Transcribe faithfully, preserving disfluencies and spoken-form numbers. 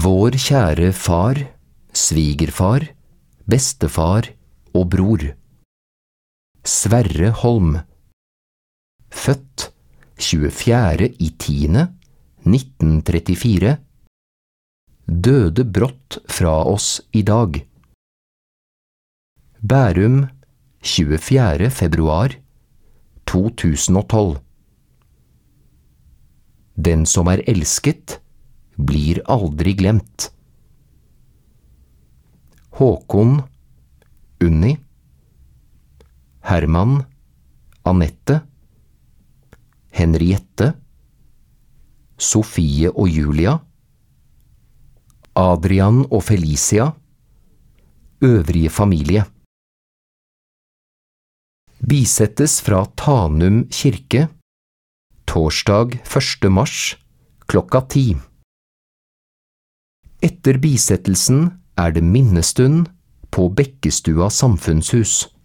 Vår kjære far, svigerfar, bestefar og bror. Sverre Holm. Født tjuefjerde i tiende nitten trettifire. Døde brått fra oss i dag. Bærum, tjuefjerde februar to tusen og tolv. Den som er elsket, blir aldri glemt. Håkon, Unni. Herman, Anette. Henriette. Sofie og Julia. Adrian og Felicia. Øvrige familie. Bisettes fra Tanum kirke, torsdag første mars, klokka ti. Etter bisettelsen er det minnestund på Bekkestua samfunnshus.